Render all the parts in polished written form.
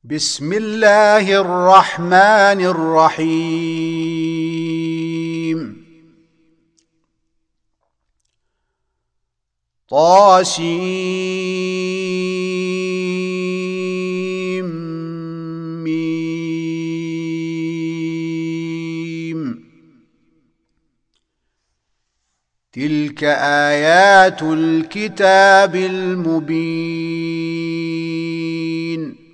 بسم الله الرحمن الرحيم طاسيم تلك آيات الكتاب المبين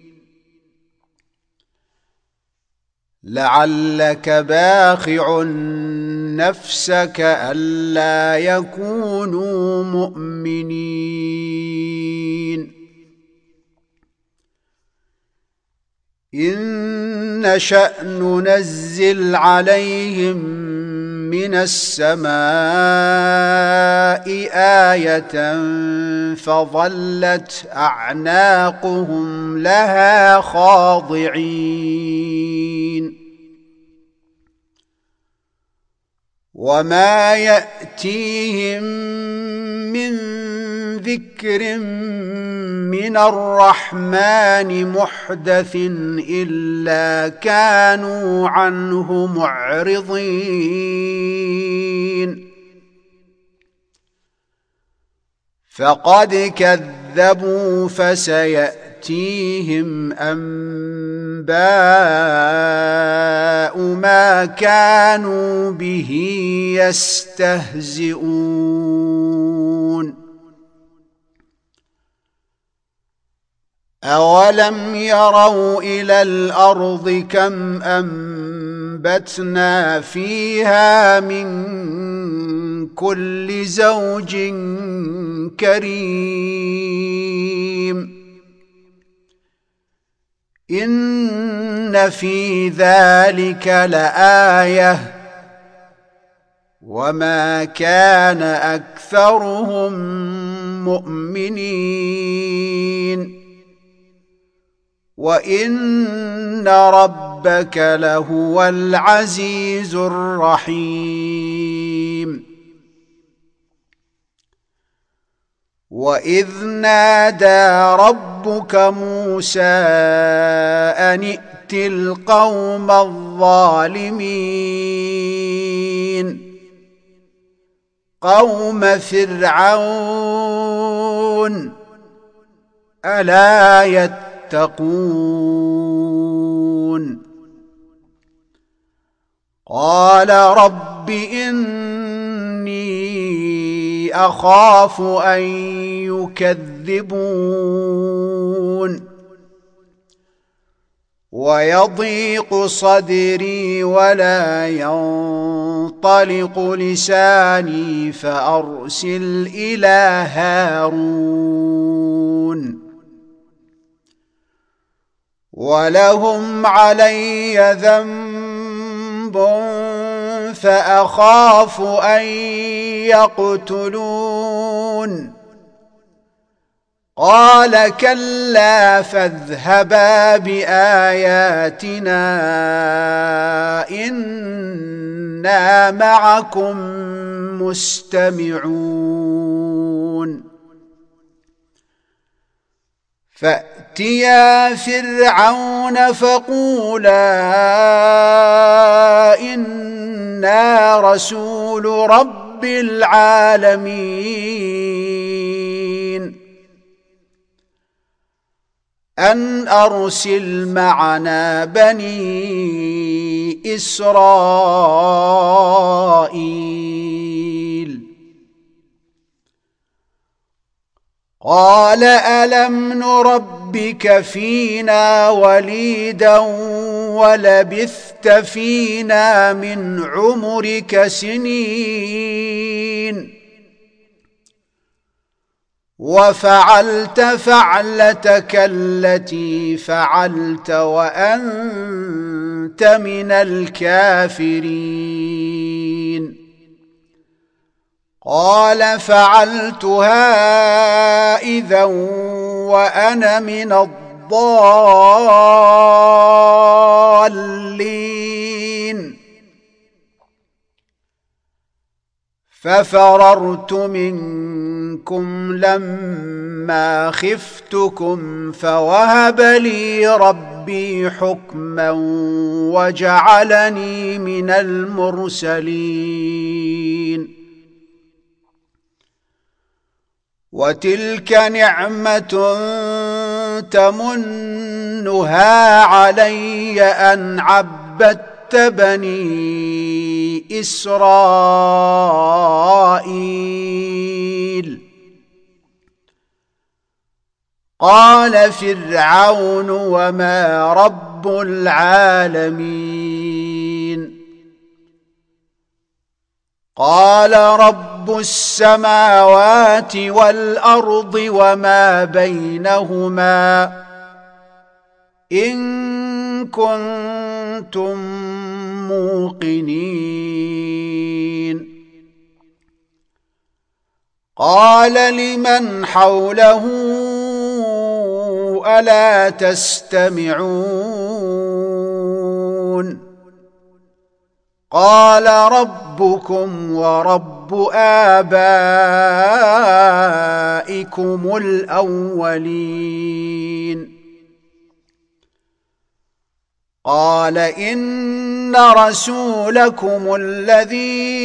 لعلك باخع نفسك ألا يكونوا مؤمنين إن نشأ ننزل عليهم من السماء آية فظلت أعناقهم لها خاضعين وما يأتيهم من ذكر من الرحمن محدث إلا كانوا عنه معرضين فقد كذبوا فسيأتيهم أنباء ما كانوا به يستهزئون أولم يروا إلى الأرض كم أنبتنا فيها من كل زوج كريم إن في ذلك لآية وما كان أكثرهم مؤمنين وإن ربك لهو العزيز الرحيم وإذ نادى ربك موسى أن ائت القوم الظالمين قوم فرعون ألا يتقون قال رب إني أخاف أن يكذبون ويضيق صدري ولا ينطلق لساني فأرسل إلى هارون ولهم علي ذنب فأخاف أن يقتلون قال كلا فاذهبا بآياتنا إنا معكم مستمعون فأتيا فرعون فقولا إنا رسول رب العالمين أن أرسل معنا بني إسرائيل قال ألم نربك فينا وليدا ولبثت فينا من عمرك سنين وفعلت فعلتك التي فعلت وأنت من الكافرين قال فعلتها إذا وأنا من الضالين ففررت منكم لما خفتكم فوهب لي ربي حكما وجعلني من المرسلين وتلك نعمة تمنها علي أن عبدت بني إسرائيل قال فرعون وما رب العالمين قال رب السماوات والأرض وما بينهما إن كنتم موقنين قال لمن حوله ألا تستمعون قال ربكم ورب آبائكم الأولين قال إن رسولكم الذي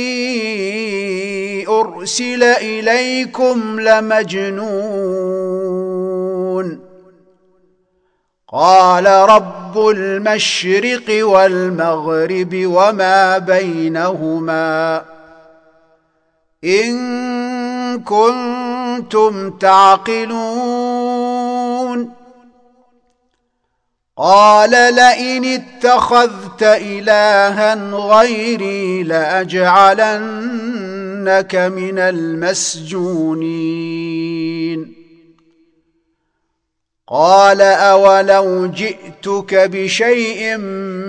أرسل إليكم لمجنون قال رب المشرق والمغرب وما بينهما إن كنتم تعقلون قال لئن اتخذت إلها غيري لأجعلنك من المسجونين قال أولو جئتك بشيء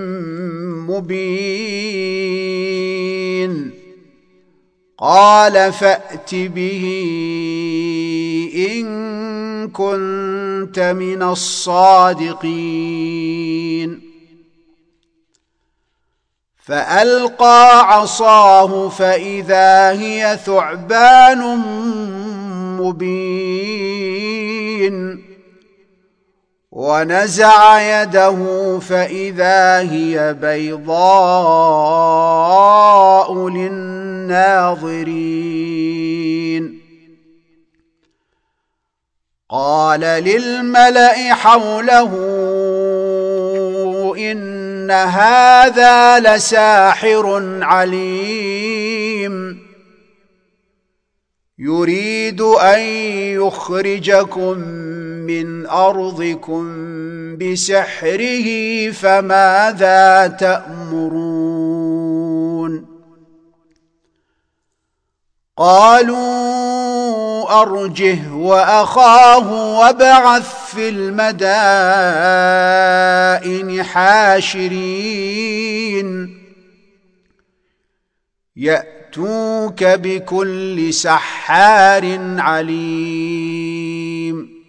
مبين قال فأت به إن كنت من الصادقين فألقى عصاه فإذا هي ثعبان مبين ونزع يده فإذا هي بيضاء للناظرين قال للملأ حوله إن هذا لساحر عليم يريد أن يخرجكم من أرضكم بسحره فماذا تأمرون قالوا أرجه وأخاه وابعث في المدائن حاشرين يأتوك بكل سحار عليم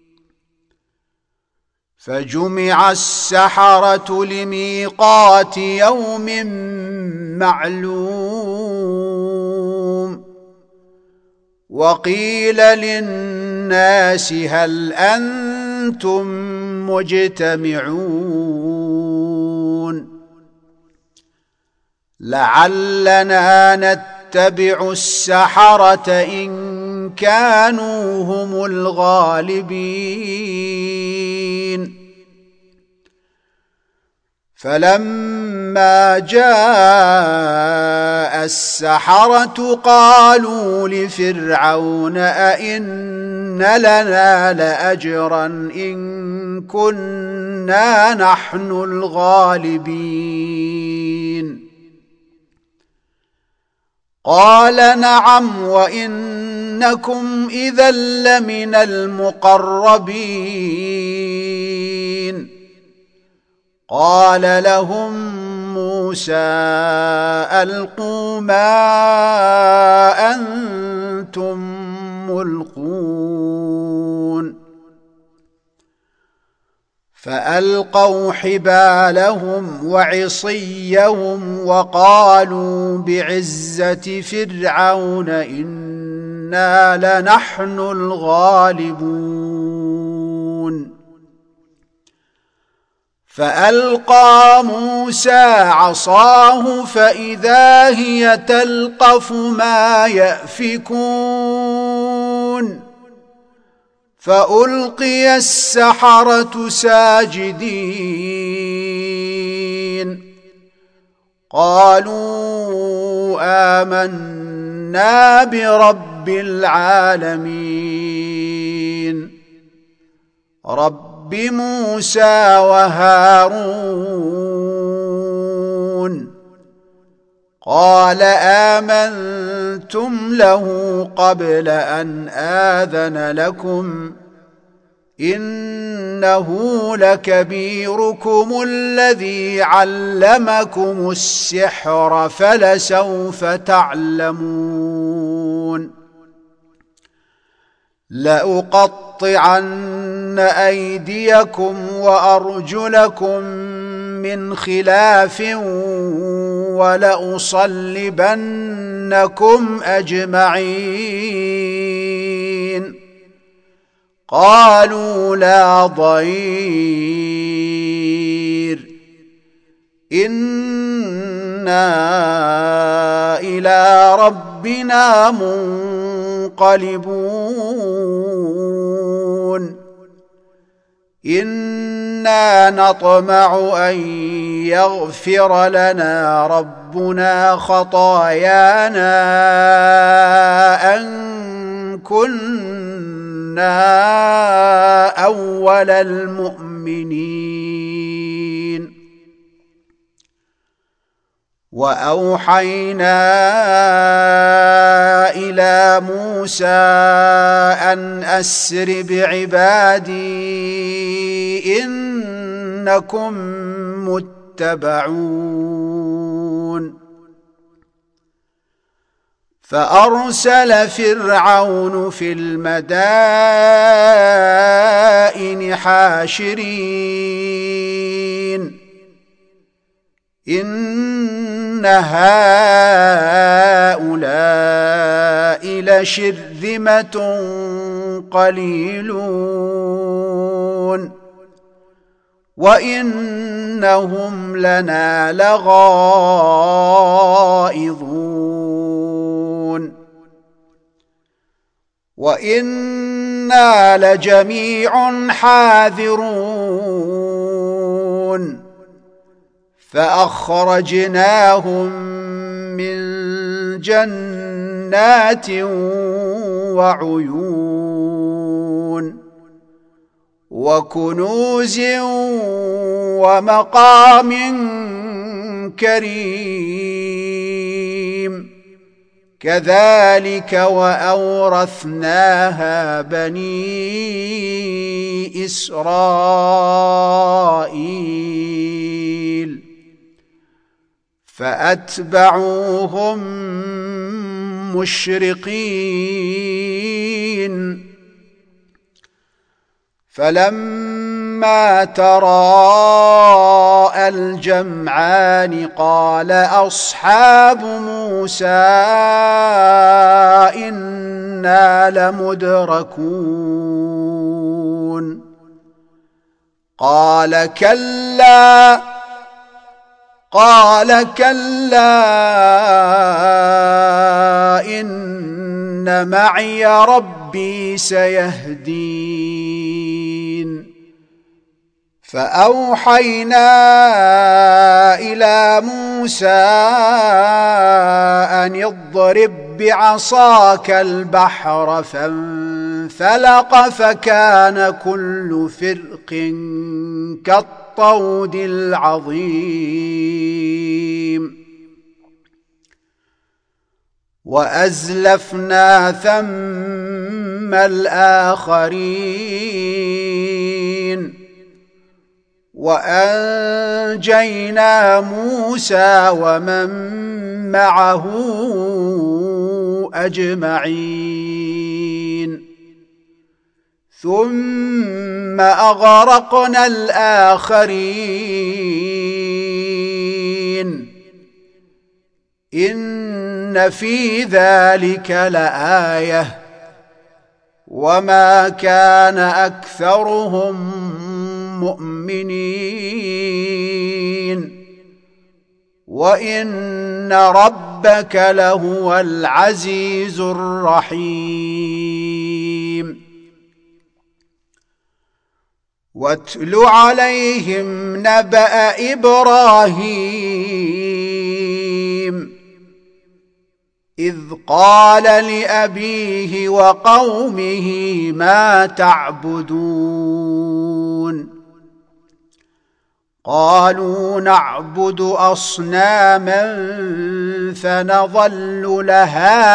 فجمع السحرة لميقات يوم معلوم وقيل للناس هل أنتم مجتمعون لعلنا نتبع السحرة إن كانوا هم الغالبين فلما جاء السحرة قالوا لفرعون أئن لنا لأجرا إن كنا نحن الغالبين قال نعم وإنكم إذا لمن المقربين قال لهم موسى ألقوا ما أنتم ملقون فألقوا حبالهم وعصيهم وقالوا بعزة فرعون إنا لنحن الغالبون. فألقى موسى عصاه فإذا هي تلقف ما يأفكون فألقي السحرة ساجدين قالوا آمنا برب العالمين رب موسى وهارون. قال آمنتم له قبل أن آذن لكم إنه لكبيركم الذي علمكم السحر فلسوف تعلمون لأقطعن أيديكم وأرجلكم من خلاف ولأصلبنكم أجمعين. قالوا لا ضير إنا إلى ربنا منقلبون إنا نطمع أن يغفر لنا ربنا خطايانا أن كنا أول المؤمنين. وأوحينا إلى موسى أن أسر بعبادي إنكم متبعون. فأرسل فرعون في المدائن حاشرين إن هؤلاء لشرذمة قليلون وإنهم لنا لغائظون وإنا لجميع حاذرون. فأخرجناهم من جنات وعيون وكنوز ومقام كريم كذلك وأورثناها بني إسرائيل فأتبعوهم مشرقين. فلما تراءى الجمعان قال أصحاب موسى إنا لمدركون قال كلا إن معي ربي سيهدين. فأوحينا إلى موسى أن اضرب بعصاك البحر فانفلق فكان كل فرق كالطود العظيم. وأزلفنا ثم الآخرين وأنجينا موسى ومن معه أجمعين. ثم أغرقنا الآخرين إن في ذلك لآية وما كان أكثرهم مؤمنين وإن ربك لهو العزيز الرحيم واتل عليهم نبأ إبراهيم إذ قال لأبيه وقومه ما تعبدون قالوا نعبد أصناما فنظل لها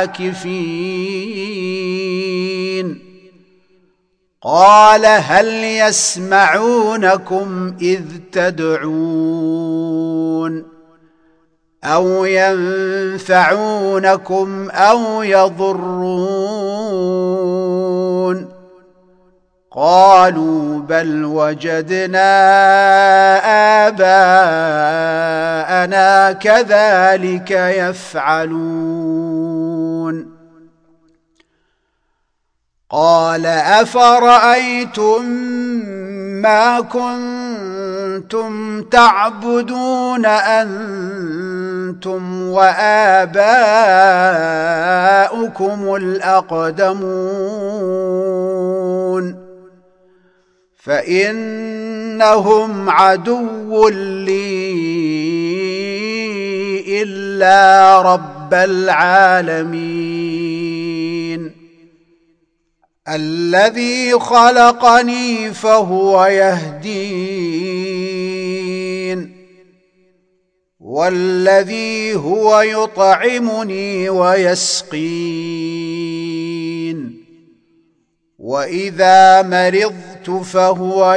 عاكفين قال هل يسمعونكم إذ تدعون أو ينفعونكم أو يضرون قالوا بل وجدنا آباءنا كذلك يفعلون قال أفرأيتم ما كنتم تعبدون أنتم وآباؤكم الأقدمون فإنهم عدو لي إلا رب العالمين الذي خلقني فهو يهدين والذي هو يطعمني ويسقين وإذا مرضت فهو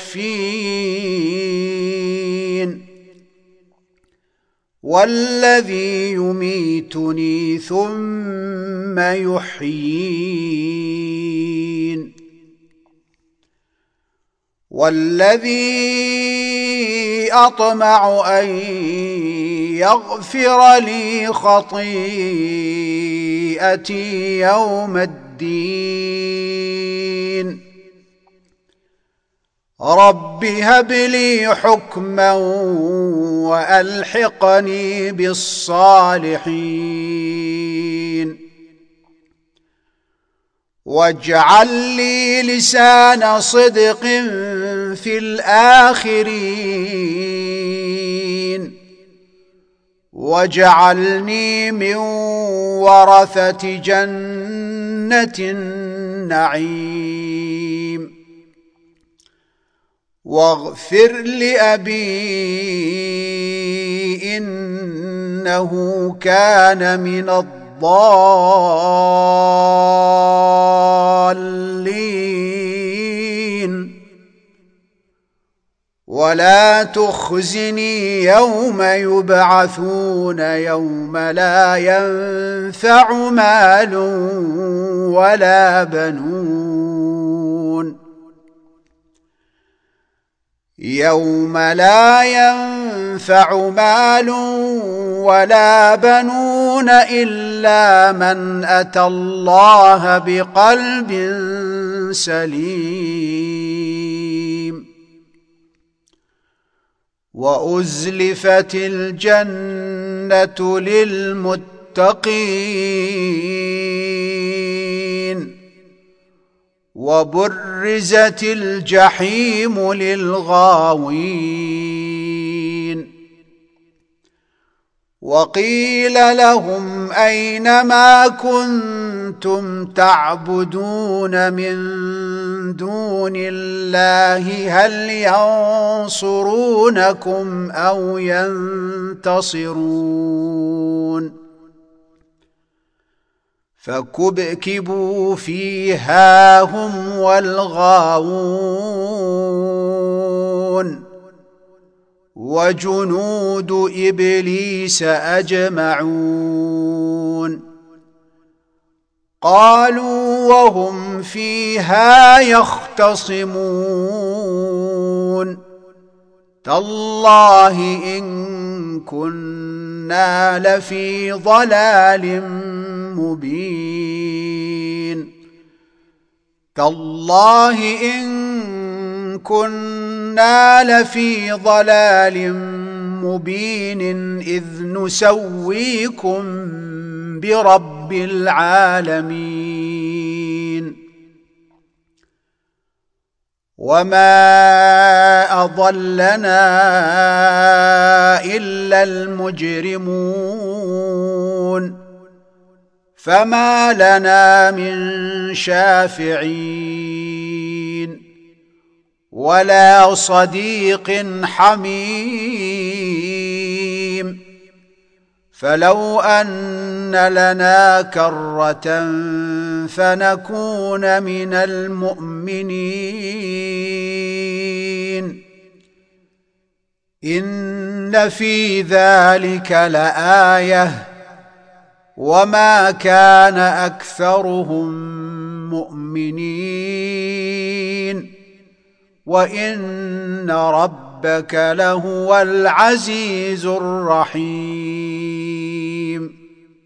يشفين والذي يميتني ثم يحيين والذي أطمع أن يغفر لي خطيئتي يوم الدين رب هب لي حكما وألحقني بالصالحين واجعل لي لسان صدق في الآخرين واجعلني من ورثة جنة النعيم واغفر لأبي إنه كان من الضالين ولا تخزني يوم يبعثون يوم لا ينفع مال ولا بنون يوم لا ينفع مال ولا بنون إلا من أتى الله بقلب سليم وأزلفت الجنة للمتقين وبرزت الجحيم للغاوين وقيل لهم أين ما كنتم تعبدون من دون الله هل ينصرونكم أو ينتصرون فكبكبوا فيها هم والغاوون وجنود إبليس أجمعون قالوا وهم فيها يختصمون تالله إن كنا لفي ضلال مبين تالله إن كنا لفي ضلال مبين إذ نسويكم برب العالمين وما أضلنا إلا المجرمون فما لنا من شافعين ولا صديق حميم فلو أن لنا كرة فنكون من المؤمنين إن في ذلك لآية وما كان أكثرهم مؤمنين وإن ربك لهو العزيز الرحيم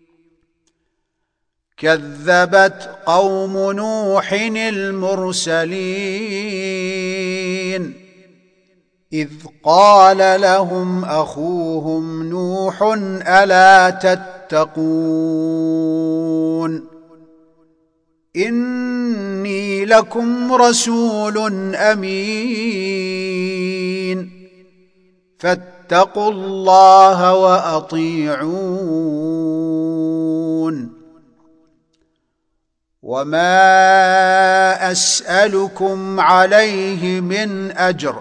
كذبت قوم نوح المرسلين إذ قال لهم أخوهم نوح ألا تتقون إني لكم رسول أمين فاتقوا الله وأطيعون وما أسألكم عليه من أجر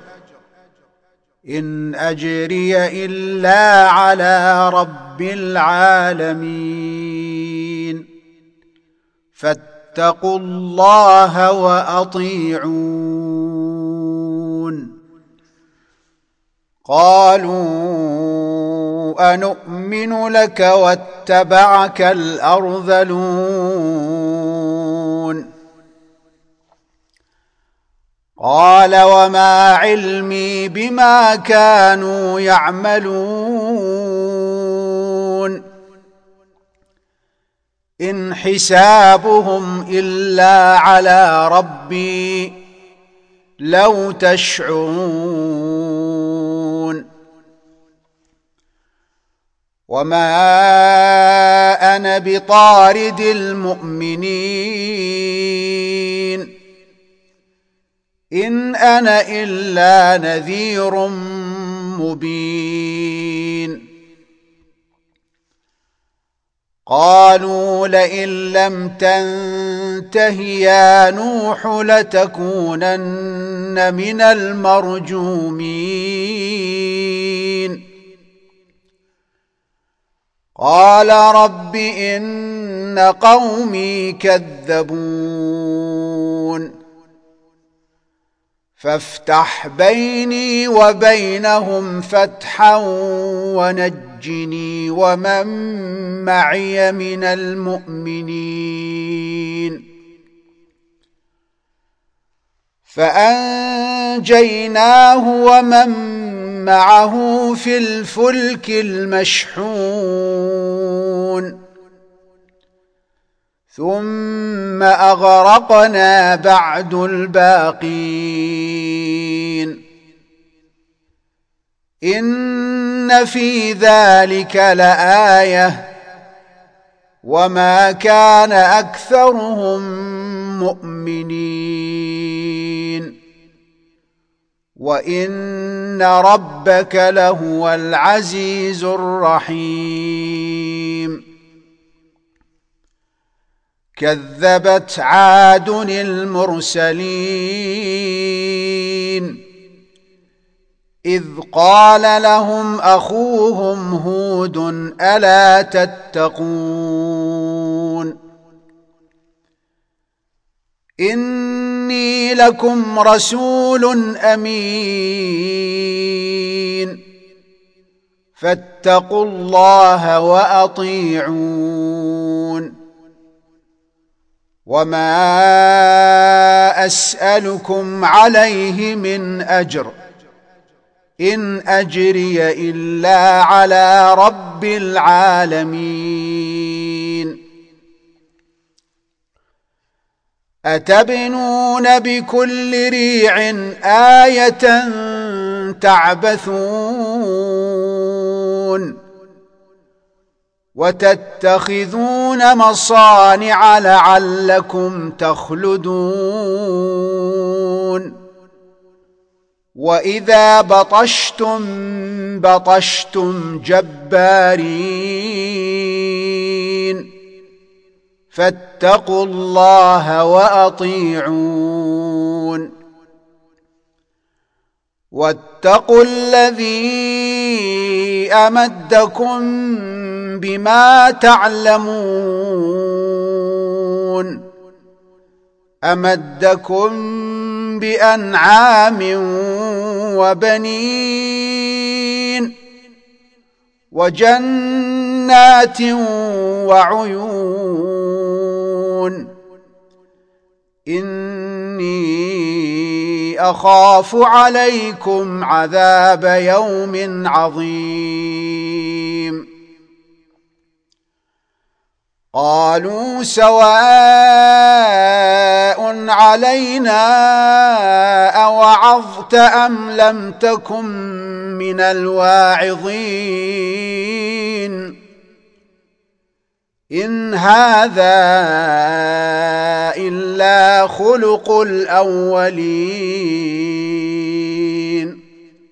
إن أجري إلا على رب العالمين فاتقوا الله وأطيعون قالوا أنؤمن لك واتبعك الأرذلون قال وما علمي بما كانوا يعملون إن حسابهم إلا على ربي لو تشعرون وما أنا بطارد المؤمنين إن أنا إلا نذير مبين قالوا لئن لم تنته يا نوح لتكونن من المرجومين قال رب إن قومي كذبون فافتح بيني وبينهم فتحا ونجني ومن معي من المؤمنين فأنجيناه ومن معه في الفلك المشحون ثم أغرقنا بعد الباقين إن في ذلك لآية وما كان أكثرهم مؤمنين وإن ربك لهو العزيز الرحيم كذبت عاد المرسلين إذ قال لهم أخوهم هود ألا تتقون إني لكم رسول أمين فاتقوا الله وأطيعون وما أسألكم عليه من أجر إن أجري إلا على رب العالمين أتبنون بكل ريع آية تعبثون وتتخذون مصانع لعلكم تخلدون وإذا بطشتم بطشتم جبارين فاتقوا الله وأطيعون واتقوا الذي أمدكم بما تعلمون أمدكم بأنعام وبنين وجنات وعيون إني أخاف عليكم عذاب يوم عظيم قالوا سواء علينا أوعظت أم لم تكن من الواعظين إن هذا إلا خلق الأولين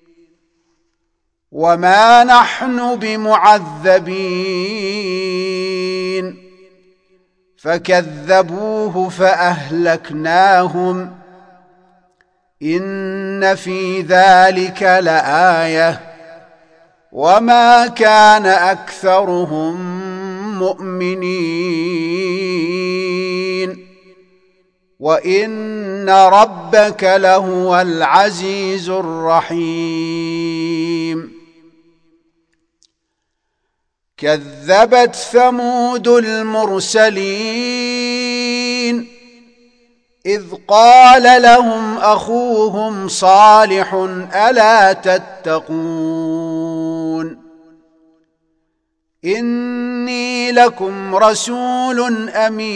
وما نحن بمعذبين فكذبوه فأهلكناهم إن في ذلك لآية وما كان أكثرهم مؤمنين وإن ربك لهو العزيز الرحيم كذبت ثمود المرسلين إذ قال لهم أخوهم صالح ألا تتقون إني لكم رسول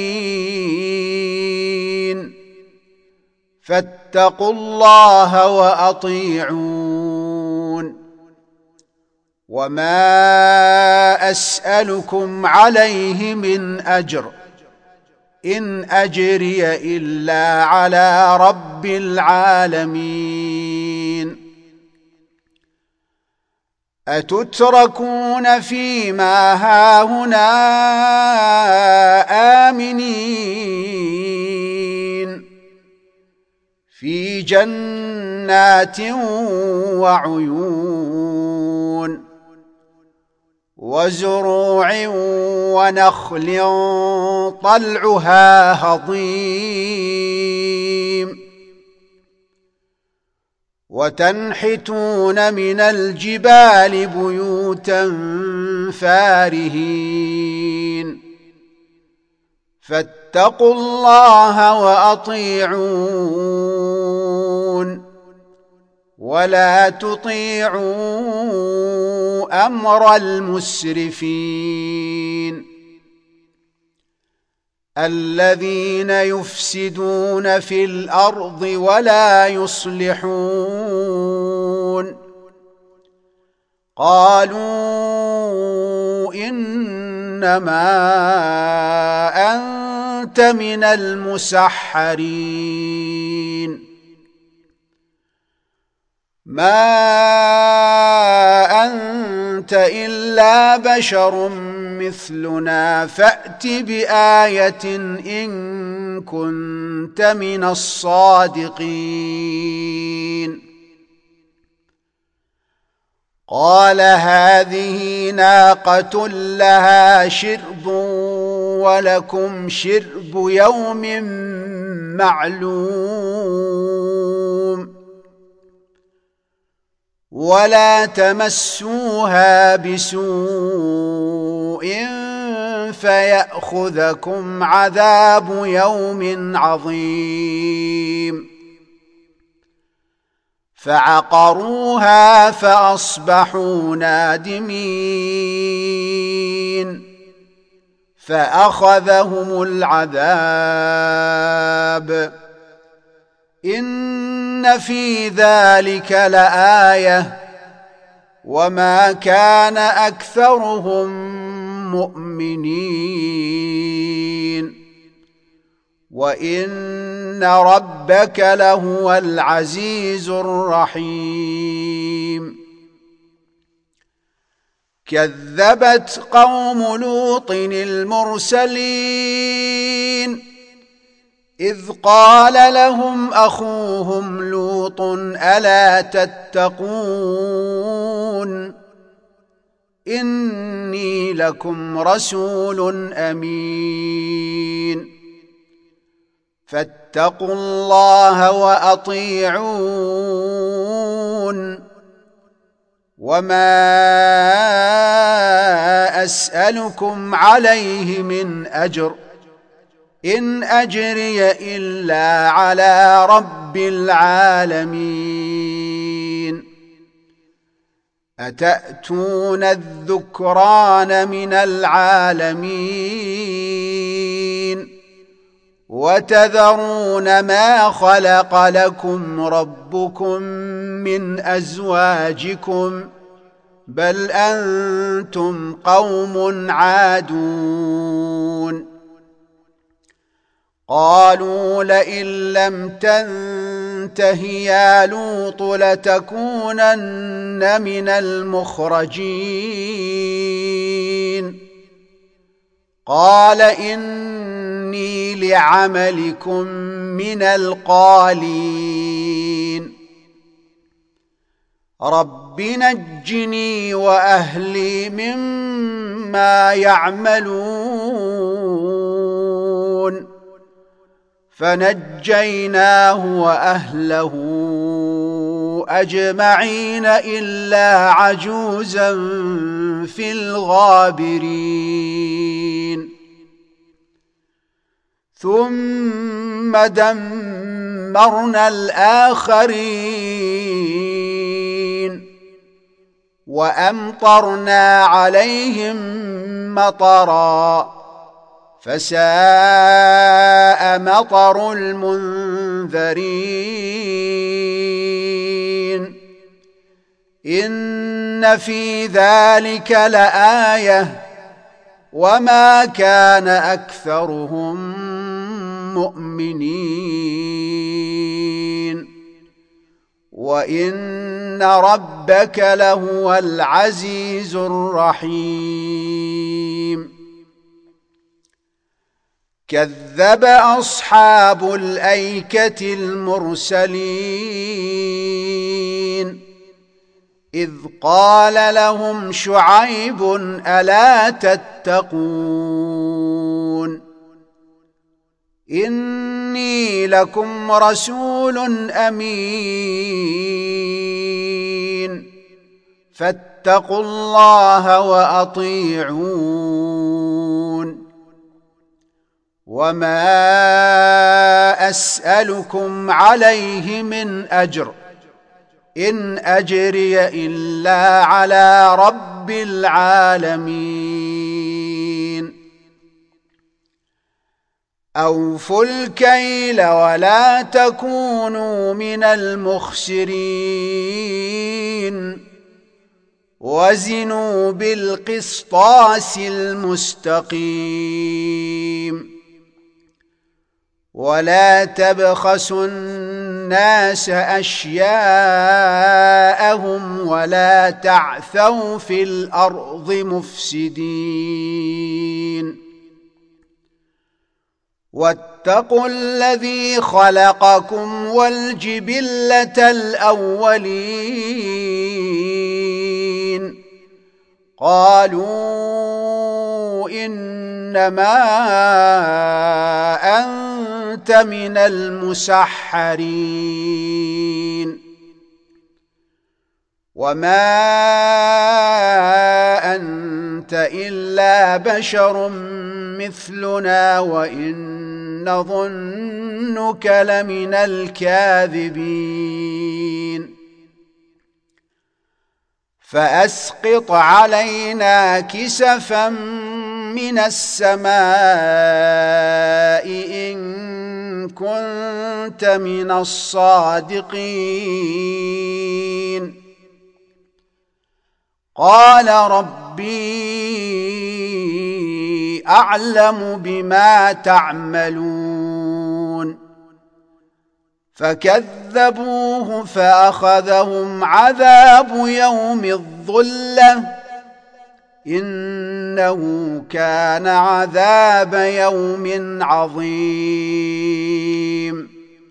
أمين فاتقوا الله وأطيعون وما أسألكم عليه من أجر إن أجري إلا على رب العالمين أتتركون فيما هاهنا آمنين في جنات وعيون وزروع ونخل طلعها هضيم وتنحتون من الجبال بيوتا فارهين فاتقوا الله وأطيعون ولا تطيعوا أمر المسرفين الذين يفسدون في الأرض ولا يصلحون قالوا إنما أنت من المسحرين ما أنت إلا بشر مثلنا فأت بآية إن كنت من الصادقين قال هذه ناقة لها شرب ولكم شرب يوم معلوم ولا تمسوها بسوء فيأخذكم عذاب يوم عظيم. فعقروها فأصبحوا نادمين. فأخذهم العذاب. إن في ذلك لآية وما كان أكثرهم مؤمنين وإن ربك لهو العزيز الرحيم. كذبت قوم لوط المرسلين إذ قال لهم أخوهم لوط ألا تتقون إني لكم رسول أمين فاتقوا الله وأطيعون وما أسألكم عليه من أجر إن أجري إلا على رب العالمين. أتأتون الذكران من العالمين وتذرون ما خلق لكم ربكم من أزواجكم بل أنتم قوم عادون. قالوا لئن لم تنته يا لوط لتكونن من المخرجين. قال إني لعملكم من القالين. رب نجني وأهلي مما يعملون. فنجيناه وأهله أجمعين إلا عجوزا في الغابرين. ثم دمرنا الآخرين وأمطرنا عليهم مطرا فساء مطر المنذرين. إن في ذلك لآية وما كان أكثرهم مؤمنين وإن ربك لهو العزيز الرحيم. كذب أصحاب الأيكة المرسلين إذ قال لهم شعيب ألا تتقون إني لكم رسول أمين فاتقوا الله وأطيعون. وما أسألكم عليه من أجر إن أجري إلا على رب العالمين. أوفوا الكيل ولا تكونوا من المخسرين وزنوا بالقسطاس المستقيم ولا تبخسوا الناس أشياءهم ولا تعثوا في الأرض مفسدين. واتقوا الذي خلقكم والجبلة الأولين قالوا إنما أنت من المسحرين وما أنت أنت إلا بشر مثلنا وإن نظنك لمن الكاذبين فأسقط علينا كسفا من السماء إن كنت من الصادقين قال ربي أعلم بما تعملون فكذبوه فأخذهم عذاب يوم الظلة إنه كان عذاب يوم عظيم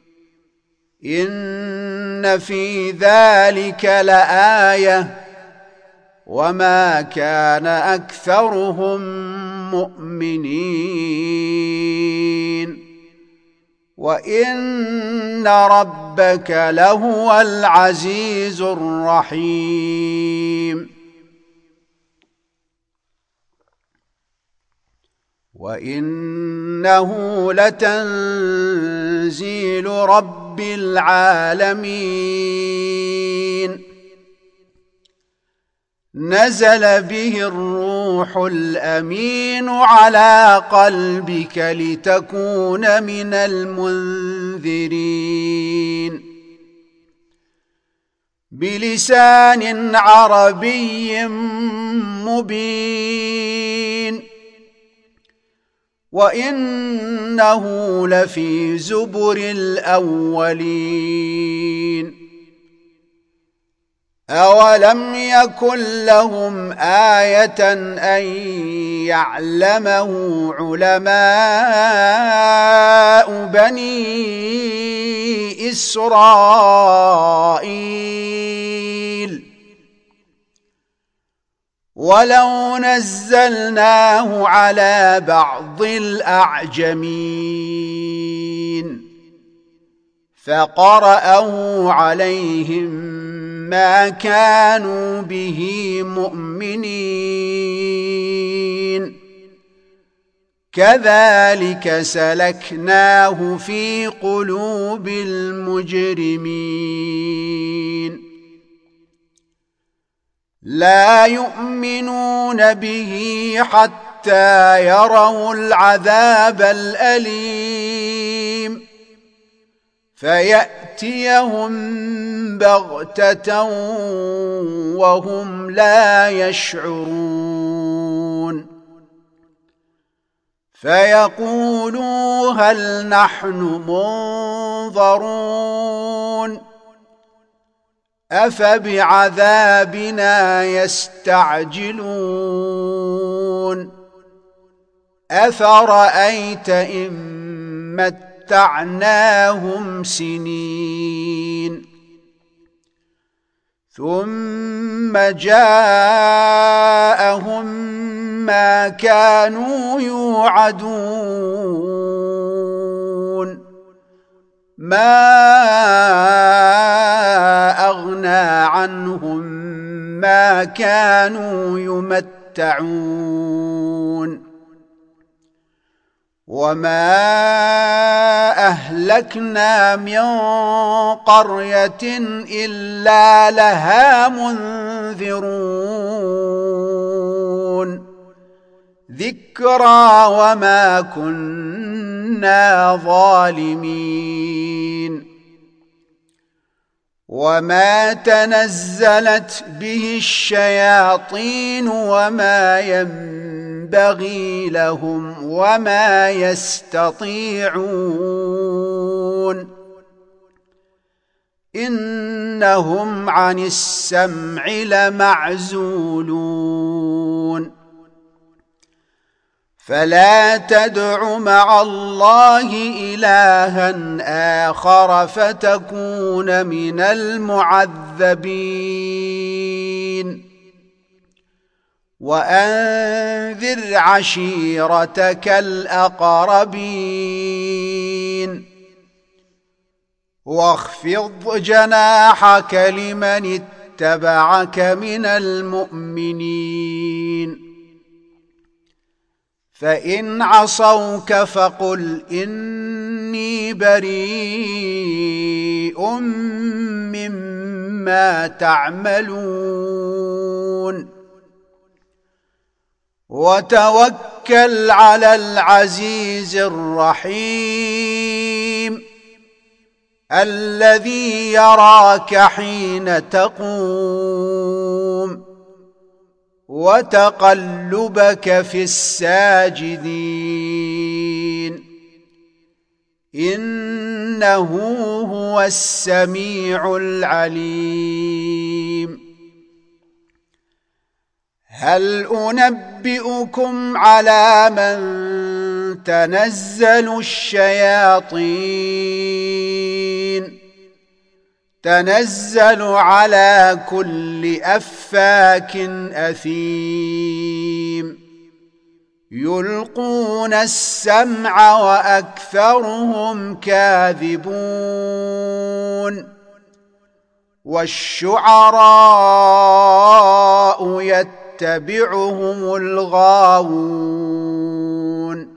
إن في ذلك لآية وما كان أكثرهم مؤمنين وإن ربك لهو العزيز الرحيم وإنه لتنزيل رب العالمين نزل به الروح الأمين على قلبك لتكون من المنذرين بلسان عربي مبين وإنه لفي زبر الأولين أولم يكن لهم آية أن يعلمه علماء بني إسرائيل ولو نزلناه على بعض الأعجمين فقرأه عليهم ما كانوا به مؤمنين كذلك سلكناه في قلوب المجرمين لا يؤمنون به حتى يروا العذاب الأليم فيأتيهم بغتة وهم لا يشعرون فيقولوا هل نحن منظرون أفبعذابنا يستعجلون أفرأيت إن متعناهم سنين ثم جاءهم ما كانوا يوعدون ما أغنى عنهم ما كانوا يمتعون وما أهلكنا من قرية إلا لها منذرون ذكرى وما كنا ظالمين وما تنزلت به الشياطين وما ينبغي لهم وما يستطيعون إنهم عن السمع لمعزولون فلا تدع مع الله إلها آخر فتكون من المعذبين وأنذر عشيرتك الأقربين واخفض جناحك لمن اتبعك من المؤمنين فإن عصوك فقل إني بريء مما تعملون وتوكل على العزيز الرحيم الذي يراك حين تقوم وتقلبك في الساجدين إنه هو السميع العليم هل أنبئكم على من تنزل الشياطين تنزل على كل أفاك أثيم يلقون السمع وأكثرهم كاذبون والشعراء يتبعهم الغاوون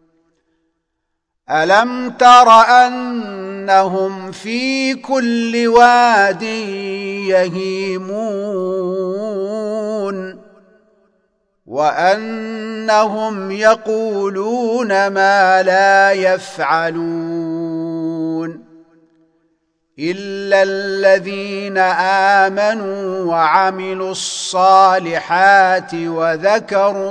ألم تر أنهم في كل واد يهيمون وأنهم يقولون ما لا يفعلون إلا الذين آمنوا وعملوا الصالحات وذكروا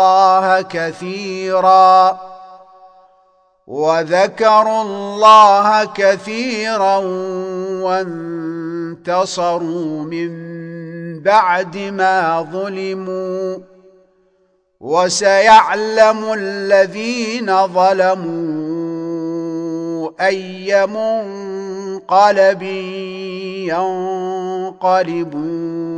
الله كثيرا وانتصروا من بعد ما ظلموا وسيعلم الذين ظلموا أي منقلب ينقلبون